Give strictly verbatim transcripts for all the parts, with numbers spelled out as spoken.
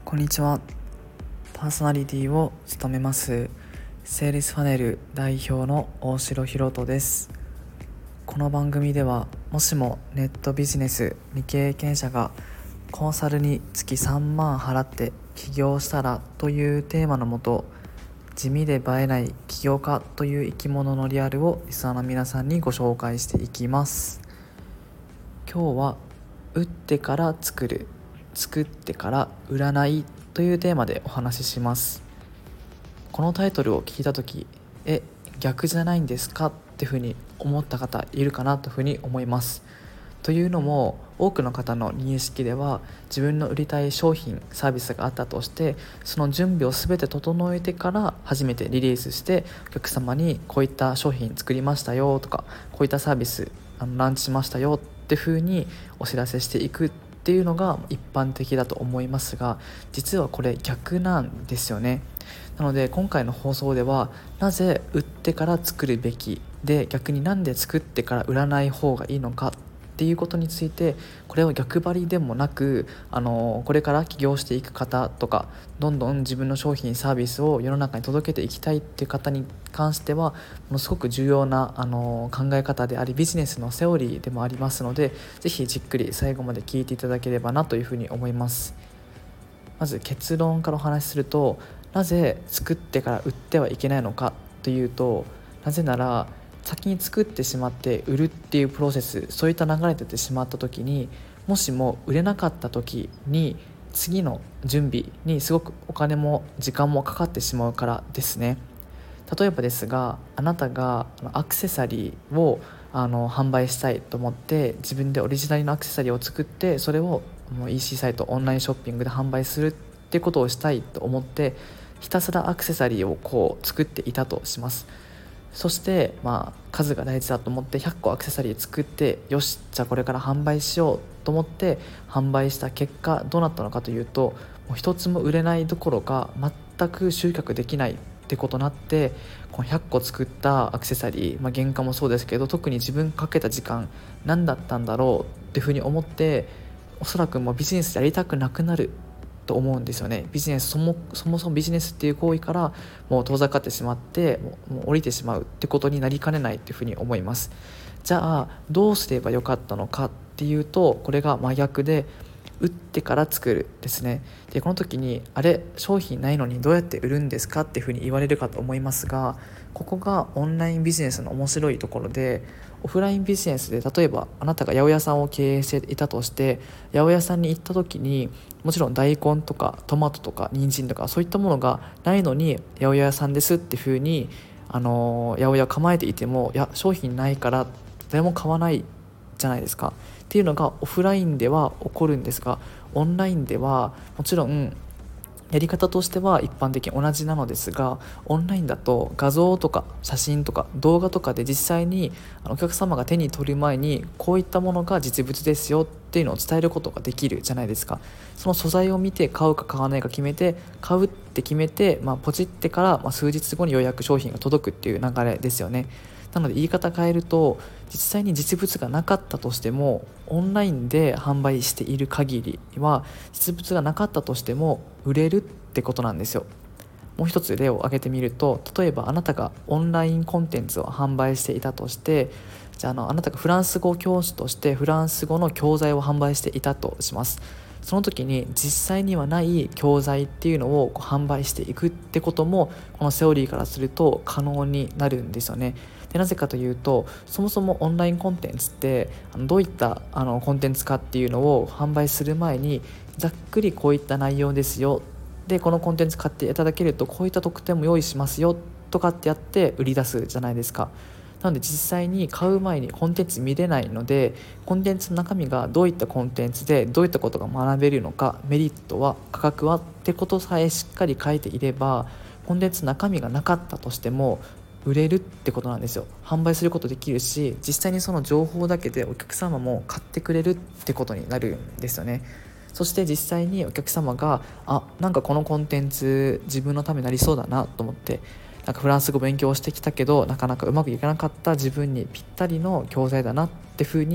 こんにちは。パーソナリティを務めますセールスファネル代表の大城博人です。この番組では、もしもネットビジネス未経験者がコンサルに月さんまん払って起業したらというテーマのもと、地味で映えない起業家という生き物のリアルをリスナーの皆さんにご紹介していきます。今日は打ってから作る、作ってから売らないというテーマでお話しします。このタイトルを聞いたとき、え、逆じゃないんですかっていうふうに思った方いるかなというふうに思います。というのも、多くの方の認識では、自分の売りたい商品サービスがあったとして、その準備を全て整えてから初めてリリースして、お客様にこういった商品作りましたよとか、こういったサービスあのランチしましたよっていうふうにお知らせしていくっていうのが一般的だと思いますが、実はこれ逆なんですよね。なので今回の放送では、なぜ売ってから作るべきで、逆になんで作ってから売らない方がいいのかっていうことについて、これを逆張りでもなく、あのこれから起業していく方とか、どんどん自分の商品サービスを世の中に届けていきたいっていう方に関しては、ものすごく重要なあの考え方であり、ビジネスのセオリーでもありますので、ぜひじっくり最後まで聞いていただければなというふうに思います。まず結論からお話しすると、なぜ作ってから売ってはいけないのかというと、なぜなら先に作ってしまって売るっていうプロセス、そういった流れててしまった時に、もしも売れなかった時に次の準備にすごくお金も時間もかかってしまうからですね。例えばですが、あなたがアクセサリーをあの販売したいと思って、自分でオリジナルのアクセサリーを作って、それをもう イーシー サイト、オンラインショッピングで販売するっていうことをしたいと思って、ひたすらアクセサリーをこう作っていたとします。そして、まあ、数が大事だと思ってひゃっこアクセサリー作って、よし、じゃあこれから販売しようと思って販売した結果、どうなったのかというと、もう一つも売れないどころか全く集客できないってことになって、このひゃっこ作ったアクセサリー、まあ、原価もそうですけど、特に自分かけた時間何だったんだろうっていうふうに思って、おそらくもうビジネスやりたくなくなると思うんですよね。ビジネスそもそもそもビジネスっていう行為からもう遠ざかってしまって、もうもう降りてしまうってことになりかねないというふうに思います。じゃあどうすればよかったのかっていうと、これが真逆で、売ってから作るですね。でこの時に、あれ商品ないのにどうやって売るんですかっていうふうに言われるかと思いますが、ここがオンラインビジネスの面白いところで、オフラインビジネスで例えばあなたが八百屋さんを経営していたとして、八百屋さんに行った時に、もちろん大根とかトマトとか人参とかそういったものがないのに、八百屋さんですっていうふうにあの八百屋構えていても、いや商品ないから誰も買わないじゃないですかっていうのがオフラインでは起こるんですが、オンラインではもちろんやり方としては一般的に同じなのですが、オンラインだと画像とか写真とか動画とかで実際にお客様が手に取る前に、こういったものが実物ですよっていうのを伝えることができるじゃないですか。その素材を見て買うか買わないか決めて、買うって決めて、まあ、ポチってから、まあ、数日後にようやく商品が届くっていう流れですよね。なので言い方変えると、実際に実物がなかったとしても、オンラインで販売している限りは実物がなかったとしても売れるってことなんですよ。もう一つ例を挙げてみると、例えばあなたがオンラインコンテンツを販売していたとして、じゃあ、あのあなたがフランス語教師としてフランス語の教材を販売していたとします。その時に実際にはない教材っていうのをこう販売していくってことも、このセオリーからすると可能になるんですよね。でなぜかというと、そもそもオンラインコンテンツってあのどういったあのコンテンツかっていうのを販売する前に、ざっくりこういった内容ですよ、でこのコンテンツ買っていただけるとこういった特典も用意しますよとかってやって売り出すじゃないですか。なので実際に買う前にコンテンツ見れないので、コンテンツの中身がどういったコンテンツでどういったことが学べるのか、メリットは価格はってことさえしっかり書いていれば、コンテンツ中身がなかったとしても売れるってことなんですよ。販売することできるし、実際にその情報だけでお客様も買ってくれるってことになるんですよね。そして実際にお客様が、あ、なんかこのコンテンツ自分のためになりそうだなと思って、なんかフランス語勉強してきたけどなかなかうまくいかなかった自分にぴったりの教材だなって風に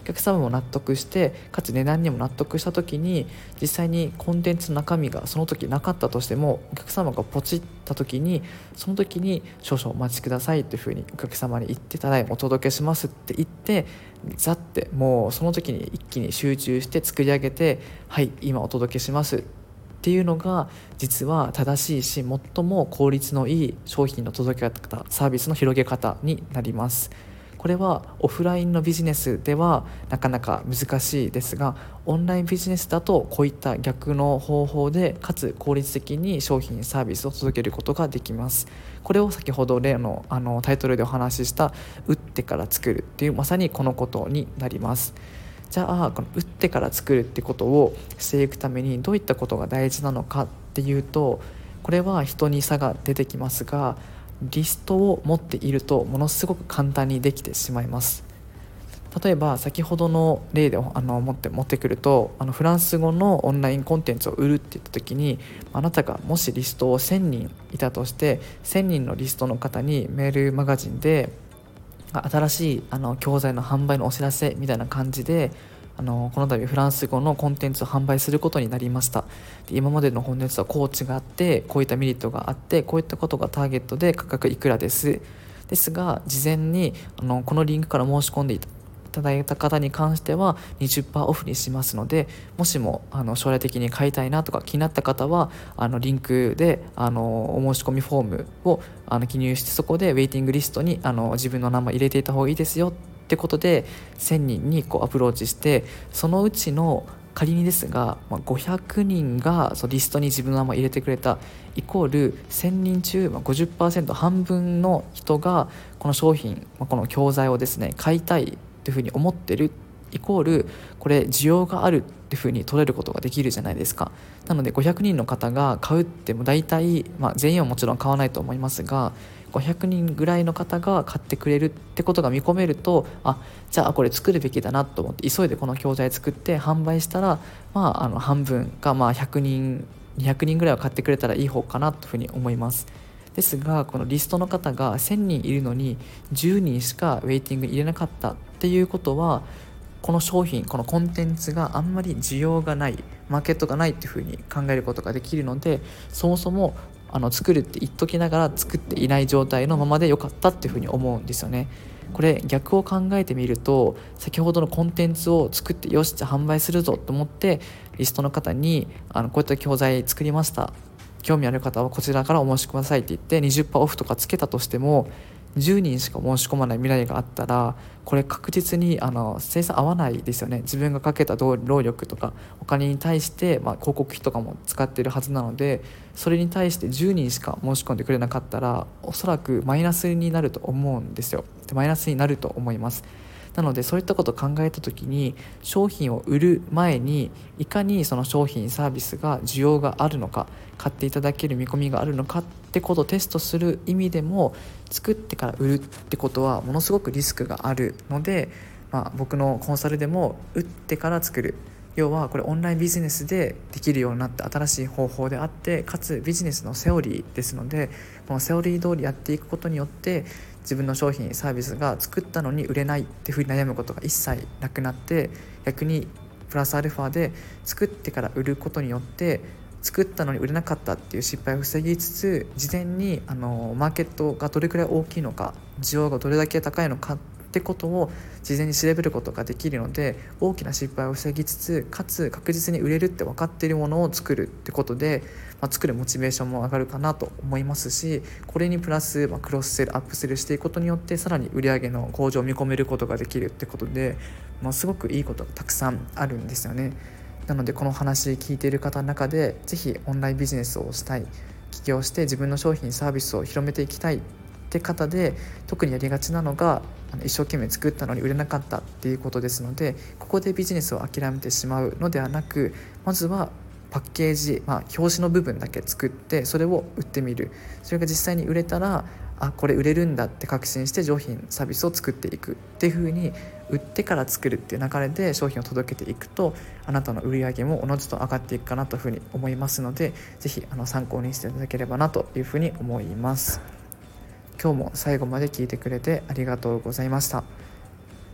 お客様も納得して、かつ値段にも納得した時に、実際にコンテンツの中身がその時なかったとしても、お客様がポチった時にその時に少々お待ちくださいというふうにお客様に言って、ただいまお届けしますって言って、ザってもうその時に一気に集中して作り上げて、はい今お届けしますっていうのが実は正しいし、最も効率のいい商品の届け方、サービスの広げ方になります。これはオフラインのビジネスではなかなか難しいですが、オンラインビジネスだとこういった逆の方法で、かつ効率的に商品サービスを届けることができます。これを先ほど例の、あのタイトルでお話しした打ってから作るっていう、まさにこのことになります。じゃあこの打ってから作るってことをしていくためにどういったことが大事なのかっていうと、これは人に差が出てきますが、リストを持っているとものすごく簡単にできてしまいます。例えば先ほどの例であの持って持ってくると、あのフランス語のオンラインコンテンツを売るって言った時に、あなたがもしリストをせんにんいたとして、せんにんのリストの方にメールマガジンで新しいあの教材の販売のお知らせみたいな感じで、あのこの度フランス語のコンテンツを販売することになりました。で今までのコンテンツはコーチがあって、こういったメリットがあって、こういったことがターゲットで価格いくらですですが、事前にあのこのリンクから申し込んでいただいた方に関しては にじゅっパーセント オフにしますので、もしもあの将来的に買いたいなとか気になった方は、あのリンクであのお申し込みフォームをあの記入して、そこでウェイティングリストにあの自分の名前入れていた方がいいですよってことでせんにんにこうアプローチして、そのうちの仮にですが、まあ、ごひゃくにんがそのリストに自分の名前入れてくれた、イコールせんにん中、まあ、ごじゅっパーセント 半分の人がこの商品、まあ、この教材をですね買いたいっていうふうに思ってる、イコールこれ需要があるっていうふうに取れることができるじゃないですか。なのでごひゃくにんの方が買うっても大体、まあ、全員はもちろん買わないと思いますが、ごひゃくにんぐらいの方が買ってくれるってことが見込めると、あじゃあこれ作るべきだなと思って急いでこの教材作って販売したら、まあ、あの半分がまあひゃくにんにひゃくにんぐらいは買ってくれたらいい方かなというふうに思います。ですがこのリストの方がせんにんいるのにじゅうにんしかウェイティング入れなかったっていうことは、この商品、このコンテンツがあんまり需要がない、マーケットがないっていうふうに考えることができるので、そもそもあの作るって言っときながら作っていない状態のままでよかったっていうふうに思うんですよね。これ逆を考えてみると、先ほどのコンテンツを作ってよしじゃあ販売するぞと思ってリストの方にあのこういった教材作りました、興味ある方はこちらからお申し込みくださいって言って にじゅっパーセント オフとかつけたとしても、じゅうにんしか申し込まない未来があったら、これ確実にあの生産合わないですよね。自分がかけた労力とかお金に対して、まあ、広告費とかも使っているはずなので、それに対してじゅうにんしか申し込んでくれなかったら、おそらくマイナスになると思うんですよ。でマイナスになると思います。なのでそういったことを考えた時に、商品を売る前にいかにその商品サービスが需要があるのか、買っていただける見込みがあるのかってことをテストする意味でも、作ってから売るってことはものすごくリスクがあるので、まあ、僕のコンサルでも売ってから作る、要はこれオンラインビジネスでできるようになった新しい方法であって、かつビジネスのセオリーですので、このセオリー通りやっていくことによって自分の商品サービスが作ったのに売れないっていうふうに悩むことが一切なくなって、逆にプラスアルファで作ってから売ることによって作ったのに売れなかったっていう失敗を防ぎつつ、事前にあのマーケットがどれくらい大きいのか、需要がどれだけ高いのかってことを事前に調べることができるので、大きな失敗を防ぎつつ、かつ確実に売れるって分かっているものを作るってことで、まあ、作るモチベーションも上がるかなと思いますし、これにプラス、まあ、クロスセルアップセルしていくことによってさらに売上の向上を見込めることができるってことで、まあ、すごくいいことがたくさんあるんですよね。なのでこの話聞いている方の中で、ぜひオンラインビジネスをしたい、起業して自分の商品サービスを広めていきたいって方で、特にやりがちなのが一生懸命作ったのに売れなかったっていうことですので、ここでビジネスを諦めてしまうのではなく、まずはパッケージ、まあ、表紙の部分だけ作ってそれを売ってみる。それが実際に売れたら、あこれ売れるんだって確信して商品サービスを作っていくっていう風に、売ってから作るっていう流れで商品を届けていくと、あなたの売り上げもおのずと上がっていくかなというふうに思いますので、ぜひあの参考にしていただければなというふうに思います。今日も最後まで聞いてくれてありがとうございました。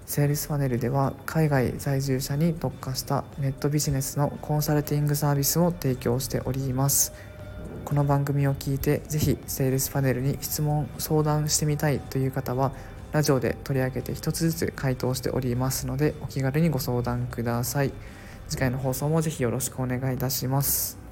セールスファネルでは海外在住者に特化したネットビジネスのコンサルティングサービスを提供しております。この番組を聞いてぜひセールスファネルに質問相談してみたいという方はラジオで取り上げて一つずつ回答しておりますのでお気軽にご相談ください。次回の放送もぜひよろしくお願いいたします。